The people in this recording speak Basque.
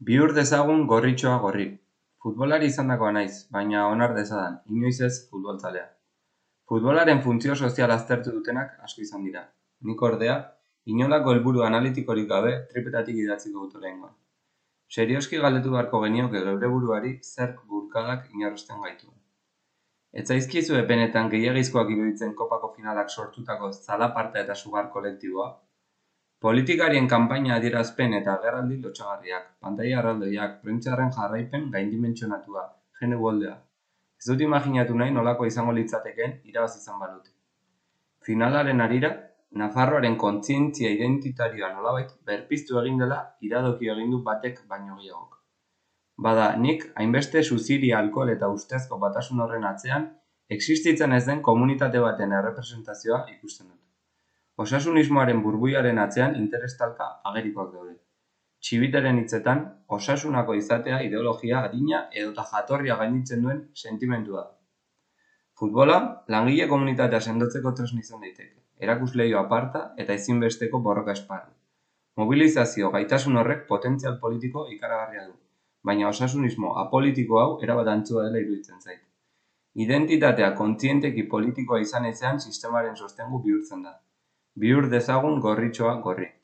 Bihur dezagun gorritxoa gorri. Futbolari izandakoa naiz, baina onar dezadan, inoiz ez futbolzalea. Futbolaren funtzio soziala aztertu dutenak asko izan dira. Nik ordea, inolako helburu analitikorik gabe tripetatik idatziko dut oraingoan. Serioski galdetu beharko genioke geure buruari zerk bulkadak inarrosten gaituen. Ez zaizkizu benetan gehiegizkoak iruditzen kopako finalak sortutako zalaparta eta sugar kolektiboa? Politikarien kanpaina adierazpen eta agerraldi lotsagarriak, pantaila erraldoiak, prentsaurren jarraipen gaindimentsionatua, jende uholdea. Ez dut imaginatu nahi nolakoa izango litzatekeen irabazi izan balute. Finalaren harira, Nafarroaren kontzientzia identitarioa nolabait berpiztu egin dela iradoki egin du batek baino gehiagok. Bada, nik hainbeste suziria, alkohol eta ustezko batasun horren atzean existitzen ez den komunitate baten errepresentazioa ikusten dut. Osasunismoaren burbuilaren atzean interestalka agerikoak daude. Txibiteren hitzetan, osasunako izatea ideologia adina edota jatorria gainditzen duen sentimentua da. Futbola, langile komunitatea sendotzeko tresna izan daiteke, erakusleiho aparta eta ezinbesteko borroka esparru. Mobilizazio gaitasun horrek potentzial politiko ikaragarria du, baina osasunismo apolitiko hau erabat antzua dela iruditzen zait. Identitatea kontzienteki politikoa izan ezean sistemaren sostengu bihurtzen da. Bihur dezagun gorritxoa gorri.